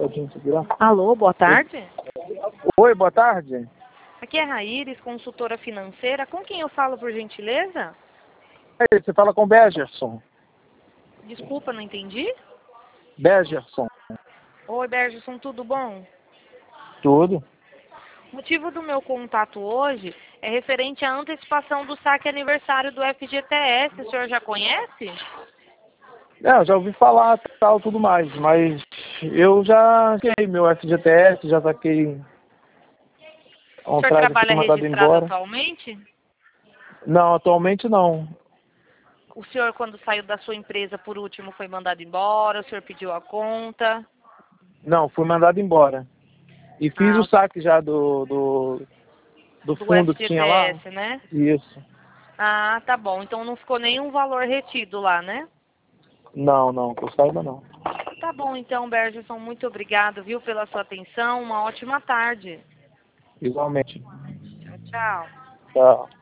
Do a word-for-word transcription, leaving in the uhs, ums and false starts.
Pode segurar? Alô, boa tarde. Oi, boa tarde. Aqui é Raíris, consultora financeira. Com quem eu falo, por gentileza? Ei, você fala com Bergerson. Desculpa, não entendi. Bergerson. Oi, Bergerson, tudo bom? Tudo? O motivo do meu contato hoje é referente à antecipação do saque aniversário do F G T S. O senhor já conhece? É, eu já ouvi falar tal, tudo mais, mas eu já saquei meu F G T S, já saquei O senhor atrás, fui trabalha mandado registrado embora. atualmente? Não, atualmente não. O senhor, quando saiu da sua empresa, por último, foi mandado embora? O senhor pediu a conta? Não, fui mandado embora. E fiz o Ah, saque já do, do, do do fundo que tinha lá. F G T S, né? Isso. Ah, tá bom. Então não ficou nenhum valor retido lá, né? Não, não, que eu saiba não. Tá bom, então, Bergerson, muito obrigado, viu, pela sua atenção. Uma ótima tarde. Igualmente. Tchau, tchau. Tchau.